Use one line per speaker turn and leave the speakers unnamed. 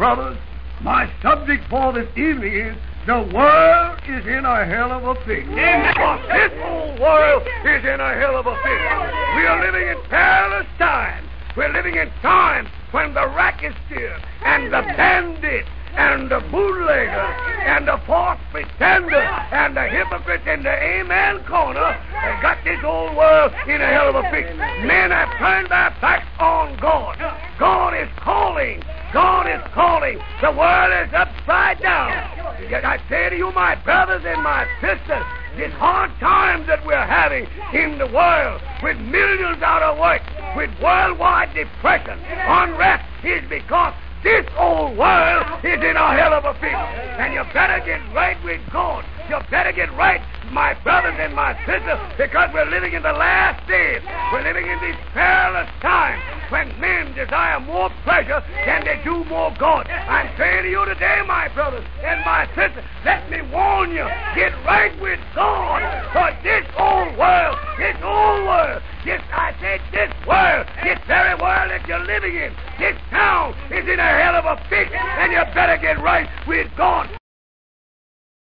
brothers, my subject for this evening is the world is in a hell of a fix. This whole world is in a hell of a fix. We are living in perilous times. We're living in times when the racketeer and the bandit and the bootleggers and the false pretenders and the hypocrites in the amen corner have got this old world in a hell of a fix. Men have turned their backs on God. God is calling. God is calling. The world is upside down. Yet I say to you, my brothers and my sisters, these hard times that we're having in the world, with millions out of work, with worldwide depression, unrest, is because this old world is in a hell of a fix. And you better get right with God. You better get right, my brothers and my sisters, because we're living in the last days. We're living in these perilous times when men desire more pleasure than they do more God. I'm saying to you today, my brothers and my sisters, let me warn you, get right with God. For this old world, this very world that you're living in, this